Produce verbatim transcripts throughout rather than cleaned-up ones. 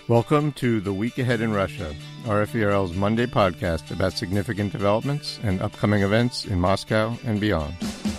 Welcome to The Week Ahead in Russia, R F E R L's Monday podcast about significant developments and upcoming events in Moscow and beyond.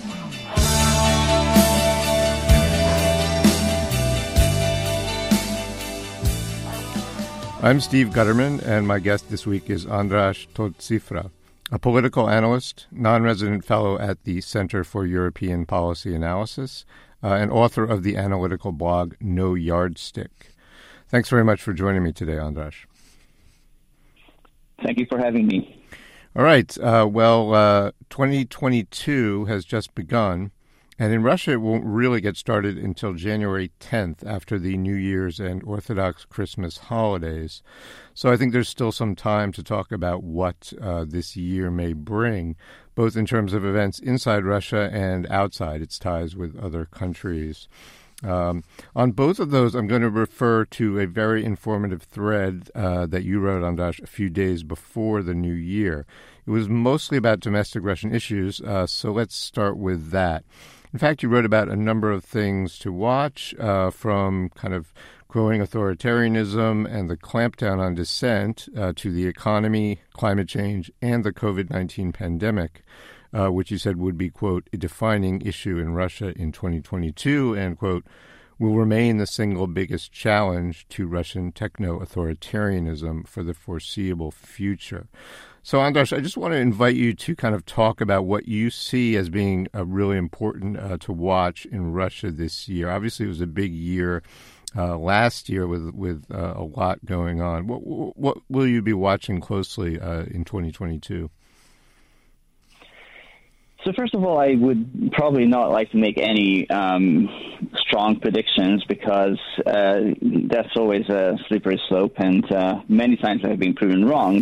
I'm Steve Gutterman, and my guest this week is Andras Todsifra, a political analyst, non-resident fellow at the Center for European Policy Analysis, uh, and author of the analytical blog No Yardstick. Thanks very much for joining me today, Andras. Thank you for having me. All right. Uh, well, uh, twenty twenty-two has just begun, and in Russia it won't really get started until January tenth after the New Year's and Orthodox Christmas holidays. So I think there's still some time to talk about what uh, this year may bring, both in terms of events inside Russia and outside its ties with other countries. Um, on both of those, I'm going to refer to a very informative thread uh, that you wrote, Andras, a few days before the new year. It was mostly about domestic Russian issues, uh, so let's start with that. In fact, you wrote about a number of things to watch, uh, from kind of growing authoritarianism and the clampdown on dissent uh, to the economy, climate change, and the covid nineteen pandemic. Uh, which you said would be, quote, a defining issue in Russia in twenty twenty-two, and, quote, will remain the single biggest challenge to Russian techno-authoritarianism for the foreseeable future. So, Andras, I just want to invite you to kind of talk about what you see as being uh, really important uh, to watch in Russia this year. Obviously, it was a big year uh, last year with with uh, a lot going on. What, what will you be watching closely uh, in twenty twenty-two? So first of all, I would probably not like to make any um, strong predictions because uh, that's always a slippery slope, and uh, many times I've been proven wrong.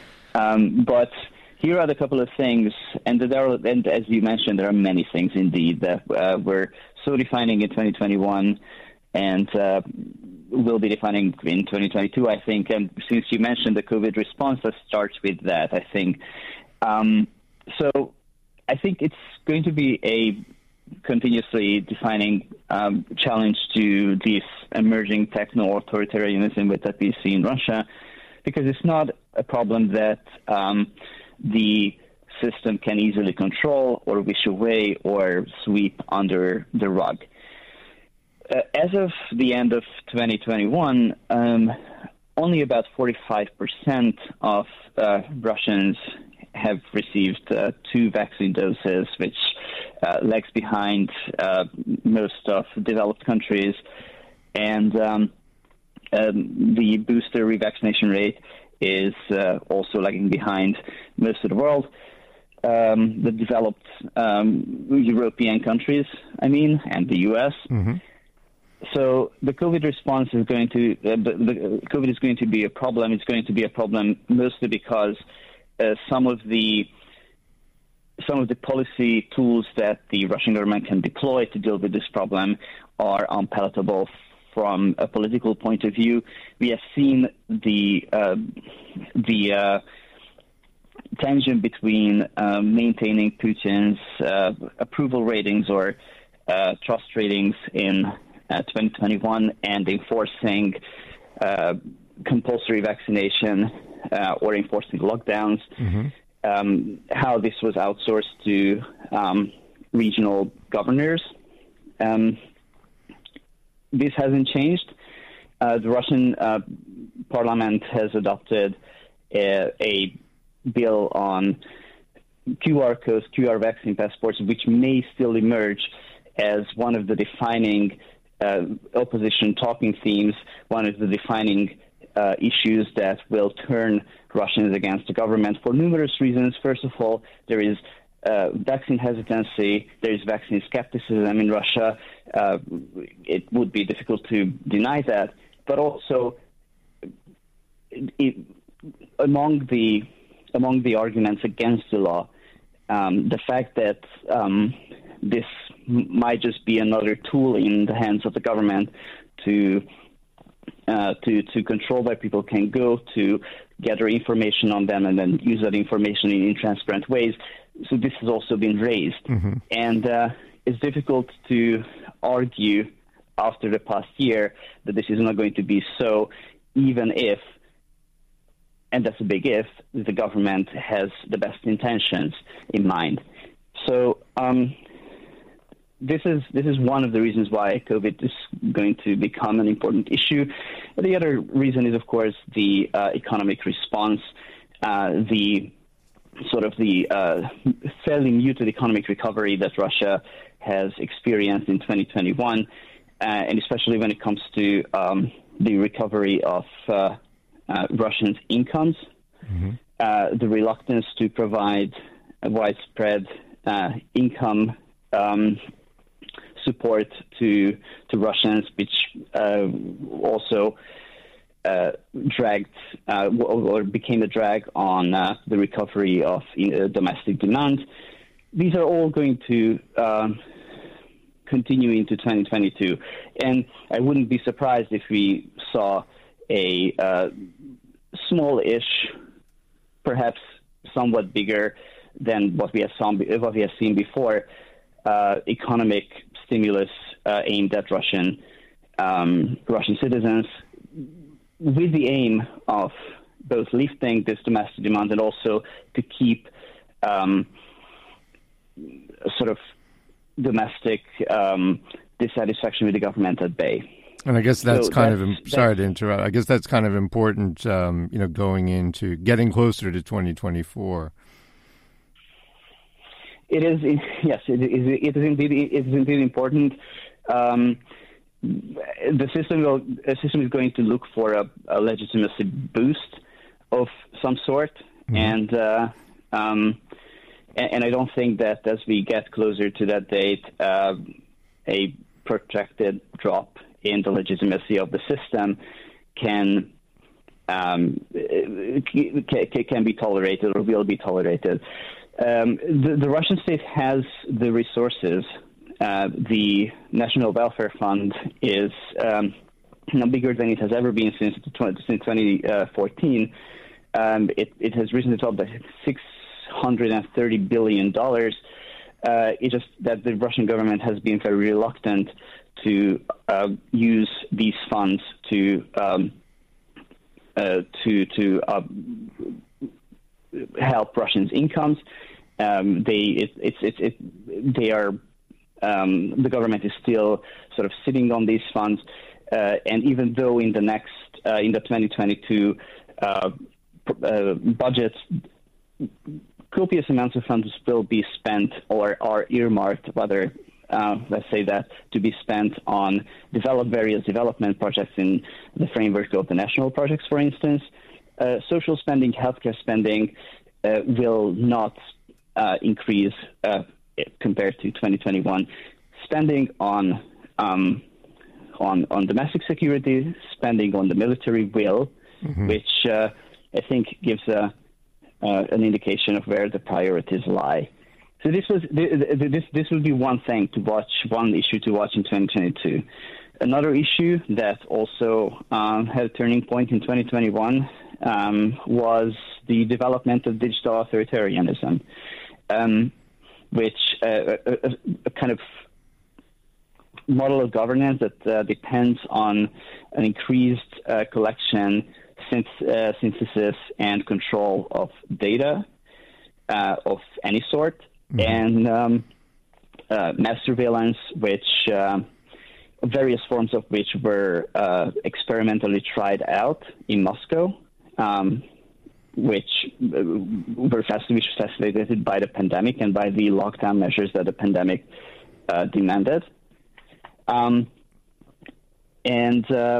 um, but here are the couple of things, and, there are, and as you mentioned, there are many things indeed that uh, we're so defining in twenty twenty-one and uh, will be defining in twenty twenty-two, I think. And since you mentioned the COVID response, let's start with that, I think. Um, so... I think it's going to be a continuously defining um, challenge to this emerging techno-authoritarianism that we see in Russia, because it's not a problem that um, the system can easily control or wish away or sweep under the rug. Uh, as of the end of twenty twenty-one, um, only about forty-five percent of uh, Russians have received uh, two vaccine doses, which uh, lags behind uh, most of developed countries. And um, um, the booster revaccination rate is uh, also lagging behind most of the world. Um, the developed um, European countries, I mean, and the U S. Mm-hmm. So the COVID response is going to, uh, the, the COVID is going to be a problem. It's going to be a problem mostly because Uh, some of the some of the policy tools that the Russian government can deploy to deal with this problem are unpalatable from a political point of view. We have seen the uh, the uh, tension between uh, maintaining Putin's uh, approval ratings or uh, trust ratings in uh, twenty twenty-one and enforcing uh, compulsory vaccination uh, or enforcing lockdowns, mm-hmm. um, how this was outsourced to um, regional governors. Um, this hasn't changed. Uh, the Russian uh, parliament has adopted a, a bill on Q R codes, Q R vaccine passports, which may still emerge as one of the defining uh, opposition talking themes, one of the defining uh, issues that will turn Russians against the government for numerous reasons. First of all, there is uh, vaccine hesitancy, there is vaccine skepticism in Russia. Uh, it would be difficult to deny that, but also it, among the among the arguments against the law, um, the fact that um, this m- might just be another tool in the hands of the government to uh, to to control where people can go, to gather information on them, and then use that information in intransparent ways. So this has also been raised, mm-hmm. and uh, it's difficult to argue after the past year that this is not going to be so even if, and that's a big if, the government has the best intentions in mind. So um, this is this is one of the reasons why COVID is going to become an important issue. The other reason is, of course, the uh, economic response, uh, the sort of the uh, fairly muted economic recovery that Russia has experienced in twenty twenty-one, uh, and especially when it comes to um, the recovery of uh, uh, Russians' incomes, mm-hmm. uh, the reluctance to provide a widespread uh, income um, support to to Russians, which uh, also uh, dragged uh, or became a drag on uh, the recovery of uh, domestic demand. These are all going to um, continue into twenty twenty-two, and I wouldn't be surprised if we saw a uh, small-ish, perhaps somewhat bigger than what we have seen, what we have seen before, uh, economic stimulus uh, aimed at Russian um, Russian citizens, with the aim of both lifting this domestic demand and also to keep um, sort of domestic um, dissatisfaction with the government at bay. And I guess that's so kind that's, of, sorry to interrupt, I guess that's kind of important, um, you know, going into, getting closer to twenty twenty-four. It is, yes, it is, it is indeed, it is indeed important. Um, the system will, the system is going to look for a, a legitimacy boost of some sort, mm-hmm. and, uh, um, and and I don't think that as we get closer to that date, uh, a protracted drop in the legitimacy of the system can um, can, can be tolerated or will be tolerated. Um, the, the Russian state has the resources. Uh, the National Welfare Fund is um, no bigger than it has ever been since since twenty fourteen. Um, it, it has risen to top by six hundred thirty billion dollars. Uh, it's just that the Russian government has been very reluctant to uh, use these funds to um, uh, to to uh, help Russians' incomes. Um, they it, it's it's it, they are um, the government is still sort of sitting on these funds, uh, and even though in the next uh, in the twenty twenty-two uh, uh, budget, copious amounts of funds will be spent or are earmarked, rather, uh, let's say that, to be spent on develop various development projects in the framework of the national projects, for instance. Uh, social spending, healthcare spending uh, will not uh, increase uh, compared to twenty twenty-one. Spending on, um, on, on domestic security, spending on the military will, mm-hmm. which uh, I think gives a Uh, an indication of where the priorities lie. So this was this this would be one thing to watch, one issue to watch in twenty twenty-two. Another issue that also um, had a turning point in twenty twenty-one um, was the development of digital authoritarianism, um, which uh, a, a, a kind of model of governance that uh, depends on an increased uh, collection, Synth, uh, synthesis and control of data uh, of any sort, mm-hmm. and um, uh, mass surveillance, which uh, various forms of which were uh, experimentally tried out in Moscow, um, which were facilitated by the pandemic and by the lockdown measures that the pandemic uh, demanded. Um, and uh,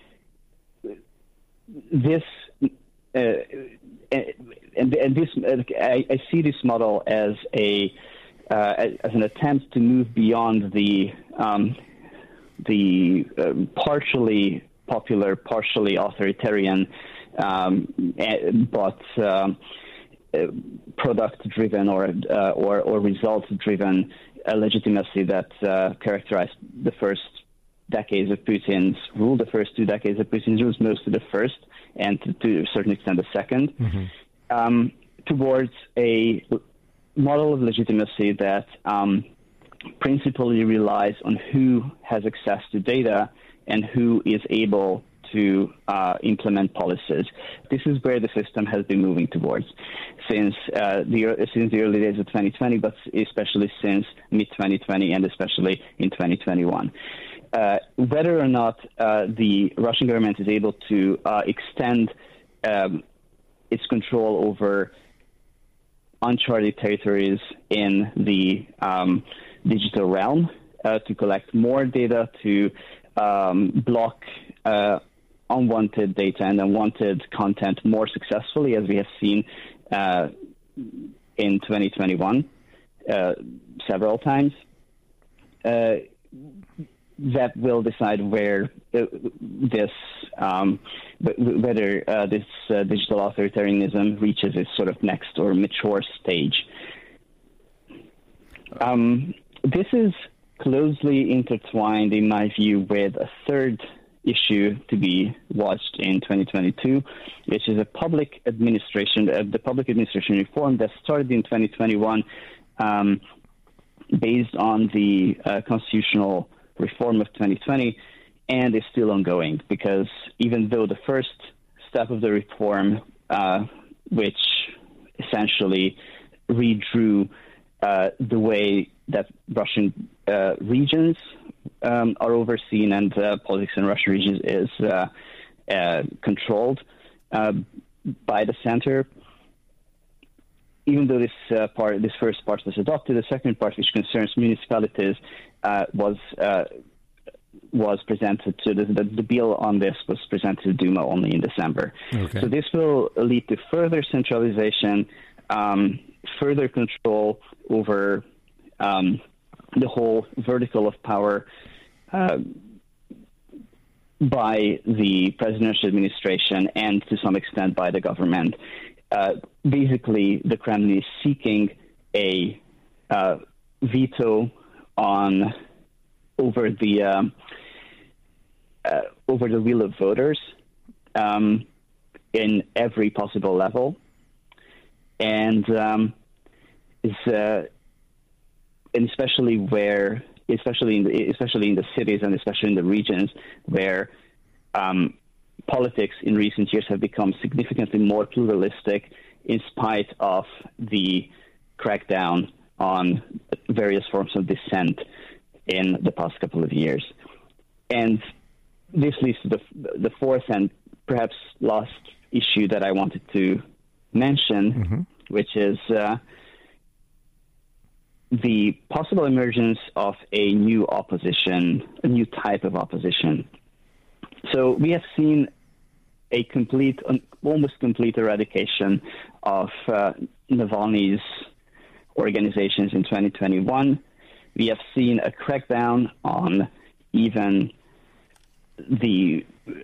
This uh, and, and this I, I see this model as a uh, as an attempt to move beyond the um, the uh, partially popular, partially authoritarian, um, but um, product-driven or uh, or, or result-driven uh, legitimacy that uh, characterized the first decades of Putin's rule, the first two decades of Putin's rule, most of the first, and to, to a certain extent the second, mm-hmm. um, towards a model of legitimacy that um, principally relies on who has access to data and who is able to uh, implement policies. This is where the system has been moving towards since uh, the since the early days of twenty twenty, but especially since mid twenty twenty and especially in twenty twenty-one. Uh, whether or not uh, the Russian government is able to uh, extend um, its control over uncharted territories in the um, digital realm uh, to collect more data, to um, block uh, unwanted data and unwanted content more successfully, as we have seen uh, in twenty twenty-one uh, several times. Uh, that will decide where uh, this, um, whether uh, this uh, digital authoritarianism reaches its sort of next or mature stage. Um, this is closely intertwined, in my view, with a third issue to be watched in twenty twenty-two, which is a public administration, uh, the public administration reform that started in twenty twenty-one, um, based on the uh, constitutional reform of twenty twenty, and is still ongoing, because even though the first step of the reform, uh, which essentially redrew uh, the way that Russian uh, regions um, are overseen and uh, politics in Russian regions is uh, uh, controlled uh, by the center, even though this uh, part, this first part was adopted, the second part, which concerns municipalities, uh, was uh, was presented to the, the the bill on this was presented to Duma only in December. Okay. So this will lead to further centralization, um, further control over um, the whole vertical of power uh, by the presidential administration and to some extent by the government. Uh, basically, the Kremlin is seeking a uh, veto on over the um, uh, over the will of voters um, in every possible level, and um, is uh, and especially where, especially in the, especially in the cities and especially in the regions where um, politics in recent years have become significantly more pluralistic in spite of the crackdown on various forms of dissent in the past couple of years. And this leads to the, the fourth and perhaps last issue that I wanted to mention, mm-hmm. which is uh, the possible emergence of a new opposition, a new type of opposition. So we have seen a complete, almost complete eradication of uh, Navalny's organizations in twenty twenty-one. We have seen a crackdown on even the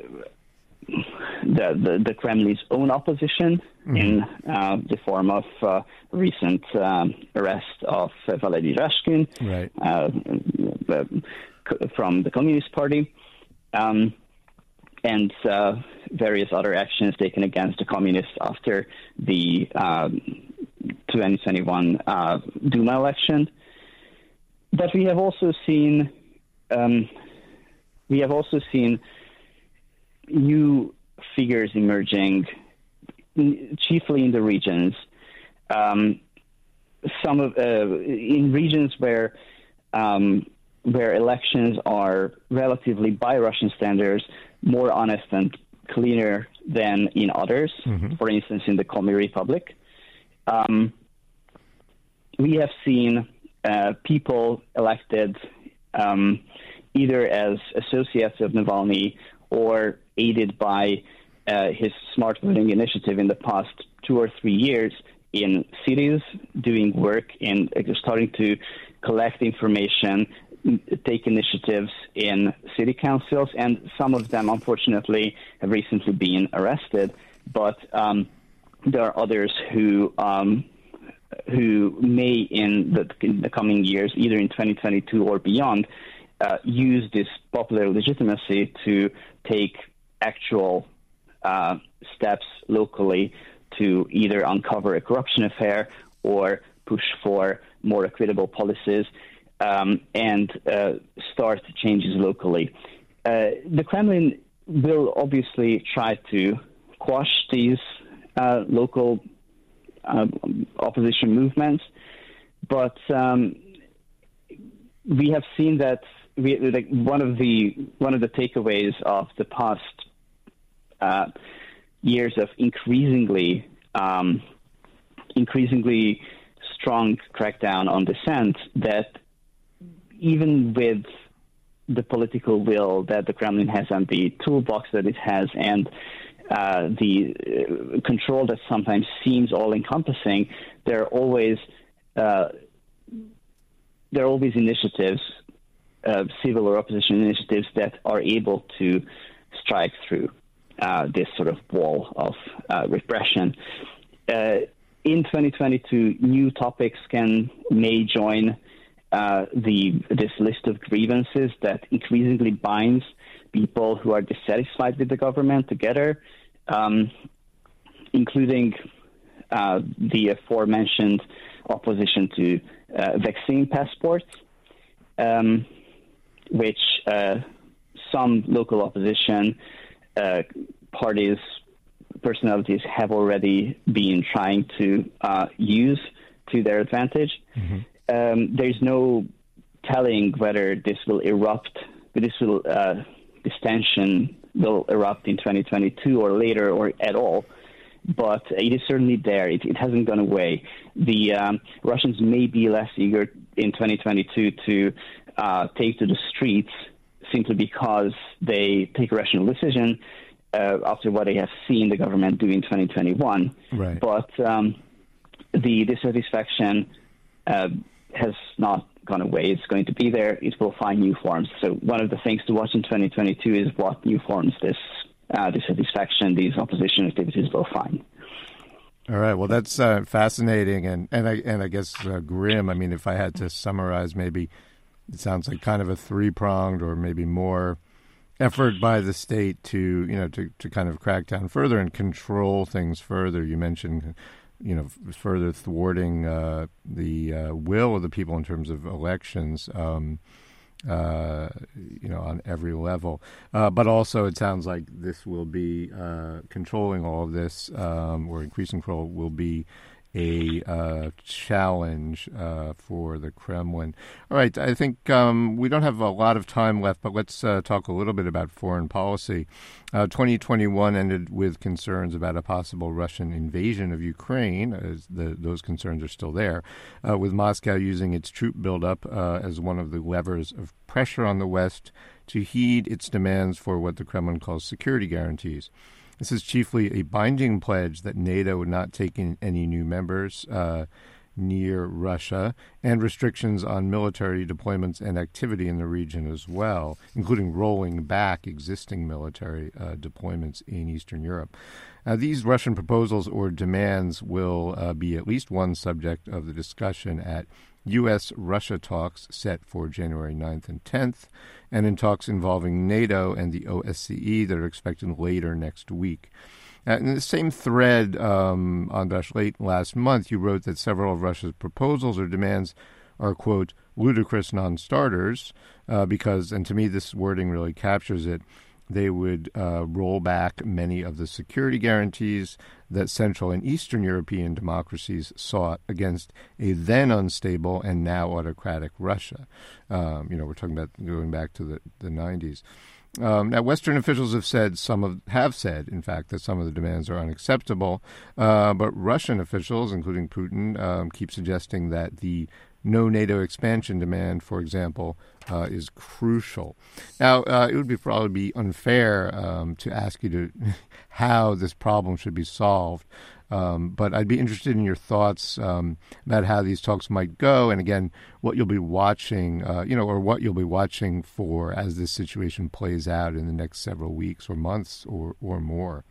the, the, the Kremlin's own opposition mm-hmm. in uh, the form of uh, recent um, arrest of uh, Valery Rashkin right. uh, from the Communist Party. Um, and uh, various other actions taken against the communists after the um, twenty twenty-one uh, Duma election. But we have also seen um, we have also seen new figures emerging, chiefly in the regions. Um, some of uh, in regions where um, where elections are relatively, by Russian standards, more honest and cleaner than in others. Mm-hmm. For instance, in the Komi Republic, um, we have seen uh, people elected um, either as associates of Navalny or aided by uh, his smart voting initiative in the past two or three years in cities, doing work in uh, starting to collect information, take initiatives in city councils, and some of them, unfortunately, have recently been arrested. But um, there are others who um, who may, in the, in the coming years, either in twenty twenty-two or beyond, uh, use this popular legitimacy to take actual uh, steps locally to either uncover a corruption affair or push for more equitable policies um, and uh, start changes locally. Uh, the Kremlin will obviously try to quash these uh, local uh, opposition movements, but um, we have seen that we, like one of the one of the takeaways of the past uh, years of increasingly um, increasingly strong crackdown on dissent, that even with the political will that the Kremlin has and the toolbox that it has and uh, the uh, control that sometimes seems all-encompassing, there are always uh, there are always initiatives, uh, civil or opposition initiatives, that are able to strike through uh, this sort of wall of uh, repression. Uh, in twenty twenty-two, new topics can may join Uh, the this list of grievances that increasingly binds people who are dissatisfied with the government together, um, including uh, the aforementioned opposition to uh, vaccine passports, um, which uh, some local opposition uh, parties, personalities have already been trying to uh, use to their advantage. Mm-hmm. Um, there's no telling whether this will erupt, this will uh, this tension will erupt in twenty twenty-two or later or at all. But it is certainly there. It, it hasn't gone away. The um, Russians may be less eager in twenty twenty-two to uh, take to the streets simply because they take a rational decision uh, after what they have seen the government do in twenty twenty-one. Right. But um, the dissatisfaction uh, has not gone away. It's going to be there. It will find new forms. So one of the things to watch in twenty twenty-two is what new forms this uh, dissatisfaction, these opposition activities will find. All right. Well, that's uh, fascinating and, and, I, and I guess uh, grim. I mean, if I had to summarize, maybe it sounds like kind of a three-pronged or maybe more effort by the state to, you know, to, to kind of crack down further and control things further. You mentioned, you know, further thwarting uh, the uh, will of the people in terms of elections, um, uh, you know, on every level. Uh, but also it sounds like this will be uh, controlling all of this, um, or increasing control will be a uh, challenge uh, for the Kremlin. All right, I think um, we don't have a lot of time left, but let's uh, talk a little bit about foreign policy. Uh, twenty twenty-one ended with concerns about a possible Russian invasion of Ukraine, as the, those concerns are still there, uh, with Moscow using its troop buildup uh, as one of the levers of pressure on the West to heed its demands for what the Kremlin calls security guarantees. This is chiefly a binding pledge that NATO would not take in any new members uh, near Russia, and restrictions on military deployments and activity in the region as well, including rolling back existing military uh, deployments in Eastern Europe. Now, these Russian proposals or demands will uh, be at least one subject of the discussion at U S Russia talks set for January ninth and tenth, and in talks involving NATO and the O S C E that are expected later next week. Uh, in the same thread, um, Andras, late last month, you wrote that several of Russia's proposals or demands are, quote, ludicrous non-starters, uh, because, and to me this wording really captures it, they would uh, roll back many of the security guarantees that Central and Eastern European democracies sought against a then unstable and now autocratic Russia. Um, you know, we're talking about going back to the, the nineties. Um, now, Western officials have said some of have said, in fact, that some of the demands are unacceptable, uh, but Russian officials, including Putin, um, keep suggesting that the no NATO expansion demand, for example, uh, is crucial. Now, uh, it would be probably be unfair um, to ask you to how this problem should be solved, um, but I'd be interested in your thoughts um, about how these talks might go, and again, what you'll be watching, uh, you know, or what you'll be watching for as this situation plays out in the next several weeks or months or, or more.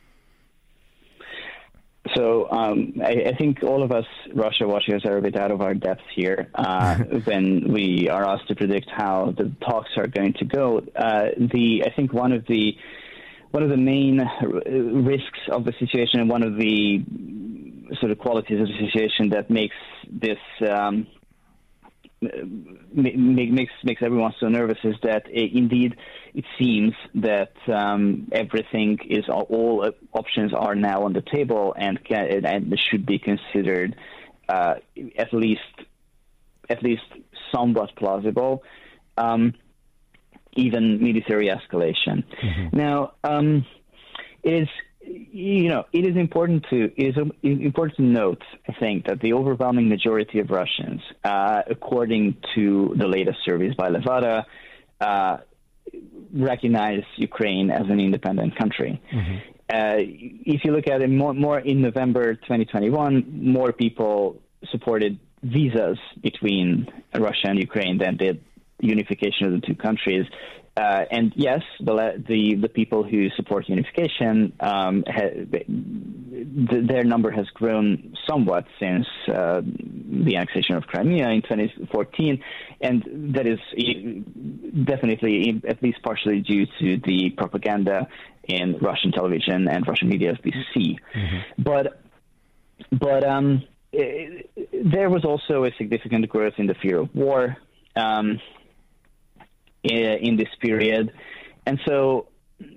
So um, I, I think all of us Russia watchers are a bit out of our depth here uh, when we are asked to predict how the talks are going to go. Uh, the I think one of the one of the main risks of the situation and one of the sort of qualities of the situation that makes this um, makes makes everyone so nervous is that uh, indeed it seems that um, everything is all options are now on the table and can, and should be considered uh, at least at least somewhat plausible, um, even military escalation. Mm-hmm. Now, um, it is. You know, it is important to it is important to note, I think, that the overwhelming majority of Russians, uh, according to the latest surveys by Levada, uh, recognize Ukraine as an independent country. Mm-hmm. Uh, if you look at it more, more in November twenty twenty-one, more people supported visas between Russia and Ukraine than did unification of the two countries. Uh, and yes, the, the the people who support unification, um, ha, the, their number has grown somewhat since uh, the annexation of Crimea in twenty fourteen, and that is definitely at least partially due to the propaganda in Russian television and Russian media as we see. Mm-hmm. But but um, it, there was also a significant growth in the fear of war. Um, in this period. And so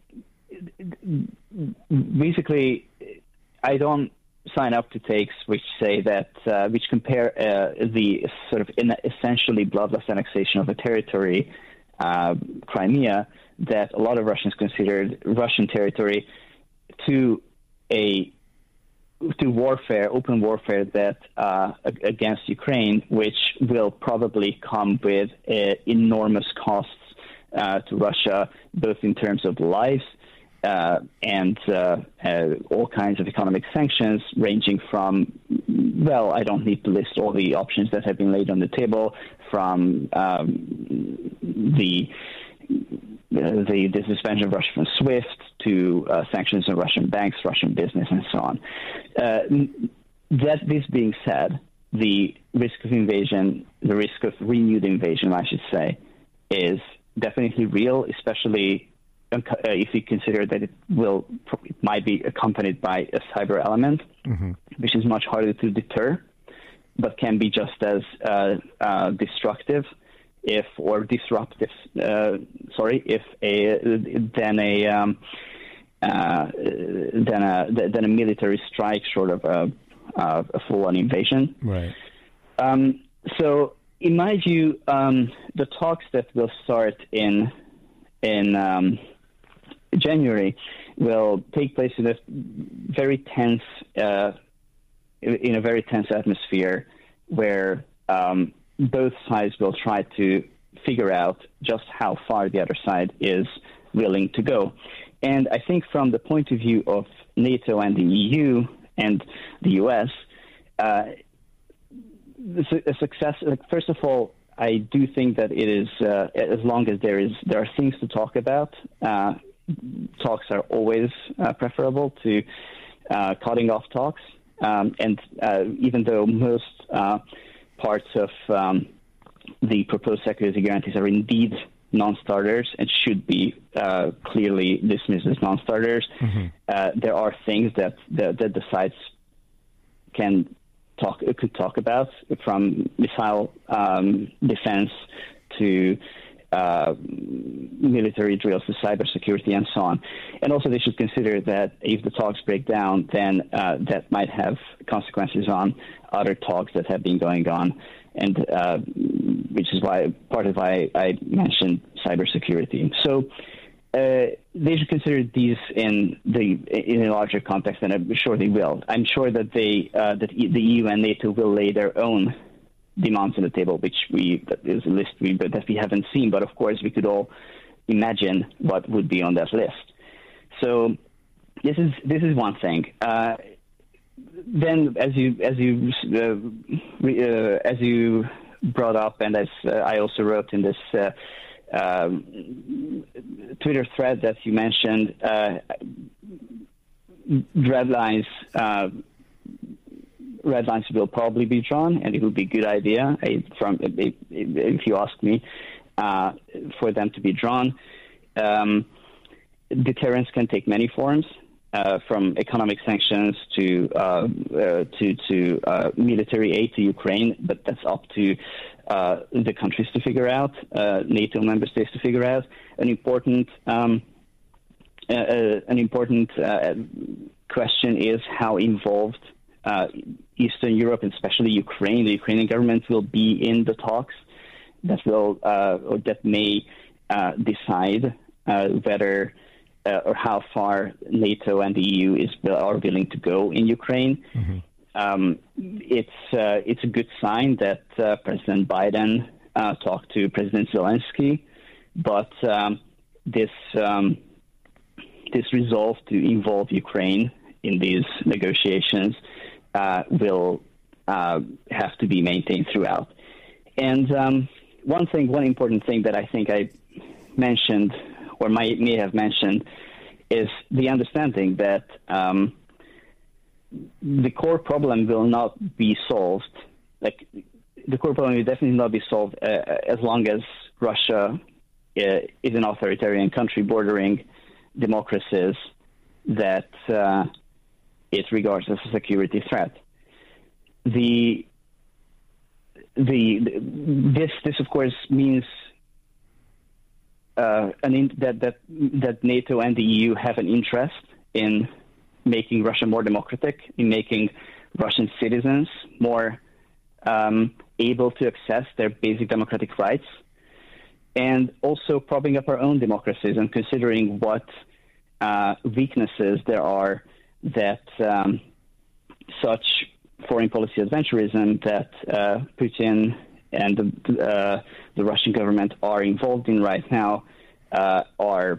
basically, I don't sign up to takes which say that, uh, which compare uh, the sort of in essentially bloodless annexation of a territory, uh, Crimea, that a lot of Russians considered Russian territory, to a to warfare, open warfare that uh, against Ukraine, which will probably come with uh, enormous costs uh, to Russia, both in terms of lives uh, and uh, uh, all kinds of economic sanctions, ranging from, well, I don't need to list all the options that have been laid on the table, from um, the Uh, the, the suspension of Russia from SWIFT to uh, sanctions on Russian banks, Russian business, and so on. Uh, that this being said, the risk of invasion, the risk of renewed invasion, I should say, is definitely real, especially uh, if you consider that it will it might be accompanied by a cyber element, mm-hmm. which is much harder to deter, but can be just as uh, uh, destructive. If or disruptive, uh, sorry, if a then a um, uh, then a then a military strike, short of a, a full-on invasion. Right. Um, so, in my view, um, the talks that will start in in um, January will take place in a very tense uh, in a very tense atmosphere where. Um, both sides will try to figure out just how far the other side is willing to go. And I think from the point of view of NATO and the E U and the U S, uh, a success, first of all, I do think that it is, uh, as long as there is there are things to talk about, uh, talks are always uh, preferable to uh, cutting off talks. Um, and uh, even though most uh, parts of um, the proposed security guarantees are indeed non-starters and should be uh, clearly dismissed as non-starters, mm-hmm. uh, there are things that the, that the sides can talk could talk about, from missile um, defense to uh, military drills to cybersecurity and so on. And also they should consider that if the talks break down, then uh, that might have consequences on other talks that have been going on, and uh, which is why part of why I mentioned cybersecurity. So uh, they should consider these in the in a larger context, and I'm sure they will. I'm sure that they uh, that the E U and NATO will lay their own demands on the table, which we that is a list we that we haven't seen, but of course we could all imagine what would be on that list. So this is this is one thing. Uh, Then, as you as you uh, uh, as you brought up, and as uh, I also wrote in this uh, uh, Twitter thread that you mentioned, uh, red lines uh, red lines will probably be drawn, and it would be a good idea, I, from if, if you ask me, uh, for them to be drawn. Um, deterrence can take many forms. Uh, from economic sanctions to uh, uh, to to uh, military aid to Ukraine, but that's up to uh, the countries to figure out, uh, NATO member states to figure out. An important um, uh, an important uh, question is how involved uh, Eastern Europe, and especially Ukraine, the Ukrainian government, will be in the talks that will uh, or that may uh, decide uh, whether uh, or how far NATO and the E U is are willing to go in Ukraine. Mm-hmm. Um, it's uh, it's a good sign that uh, President Biden uh, talked to President Zelensky, but um, this um, this resolve to involve Ukraine in these negotiations uh, will uh, have to be maintained throughout. And um, one thing, one important thing that I think I mentioned or might may have mentioned is the understanding that um, the core problem will not be solved. Like the core problem will definitely not be solved uh, as long as Russia uh, is an authoritarian country bordering democracies that uh, it regards as a security threat. The the this this of course means uh, an in, that that that NATO and the E U have an interest in making Russia more democratic, in making Russian citizens more um, able to access their basic democratic rights, and also propping up our own democracies and considering what uh, weaknesses there are that um, such foreign policy adventurism that uh, Putin and the, uh, the Russian government are involved in right now uh, are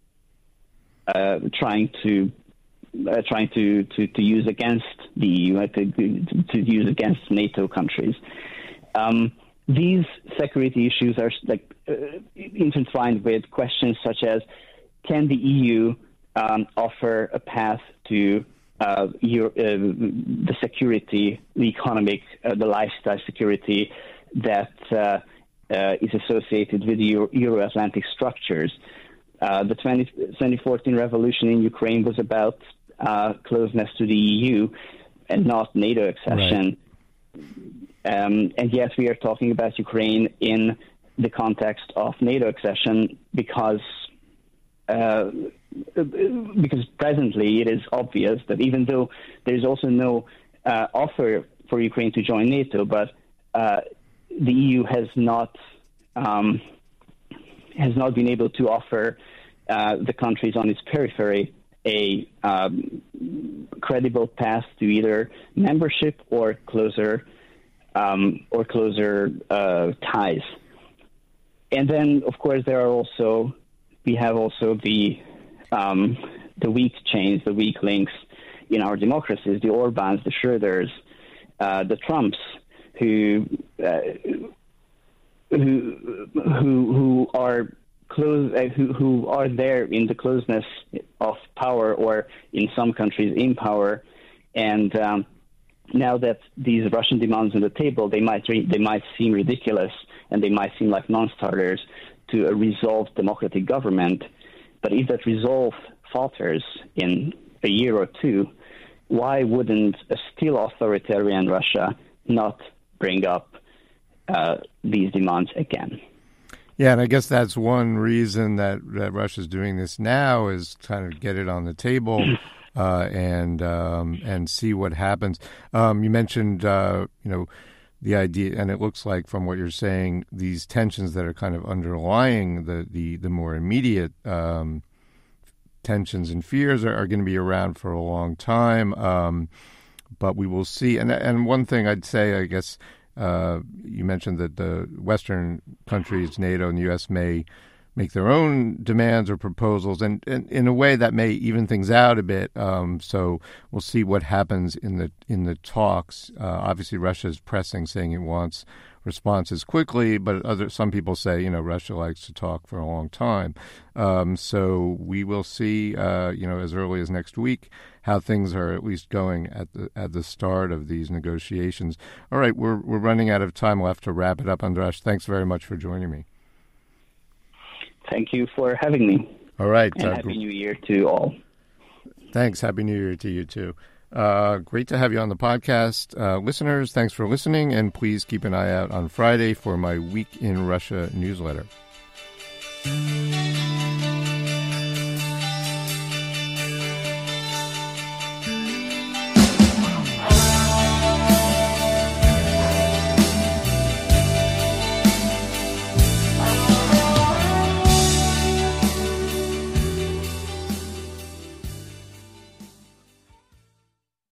uh, trying to Uh, trying to, to, to use against the E U, uh, to, to use against NATO countries. Um, these security issues are like uh, intertwined with questions such as, can the E U um, offer a path to uh, Euro, uh, the security, the economic, uh, the lifestyle security that uh, uh, is associated with the Euro, Euro-Atlantic structures? Uh, the twenty fourteen revolution in Ukraine was about uh, closeness to the E U and not NATO accession. Right. Um, and yet we are talking about Ukraine in the context of NATO accession because uh, because presently it is obvious that even though there is also no uh, offer for Ukraine to join NATO, but uh, the E U has not um, has not been able to offer uh, the countries on its periphery a um, credible path to either membership or closer um, or closer uh, ties. And then, of course, there are also we have also the um, the weak chains, the weak links in our democracies, the Orbáns, the Schröders, uh, the Trumps, who uh, who who who are close, uh, who who are there in the closeness of power, or in some countries in power, and um, now that these Russian demands on the table, they might re- they might seem ridiculous and they might seem like non-starters to a resolved democratic government. But if that resolve falters in a year or two, why wouldn't a still authoritarian Russia not bring up uh, these demands again? Yeah, and I guess that's one reason that, that Russia's doing this now is kind of get it on the table uh, and um, and see what happens. Um, you mentioned, uh, you know, the idea, and it looks like from what you're saying, these tensions that are kind of underlying the the, the more immediate um, tensions and fears are, are going to be around for a long time. Um, but we will see. And and one thing I'd say, I guess. Uh, you mentioned that the Western countries, NATO and the U S, may make their own demands or proposals, and, and in a way that may even things out a bit. Um, so we'll see what happens in the in the talks. Uh, obviously, Russia is pressing, saying it wants responses quickly, but other some people say, you know, Russia likes to talk for a long time. Um, so we will see, uh, you know, as early as next week, how things are at least going at the at the start of these negotiations. All right, we're we're running out of time. We'll have to wrap it up. Andras, thanks very much for joining me. Thank you for having me. All right. And uh, Happy New Year to all. Thanks. Happy New Year to you, too. Uh, great to have you on the podcast. Uh, listeners, thanks for listening, and please keep an eye out on Friday for my Week in Russia newsletter.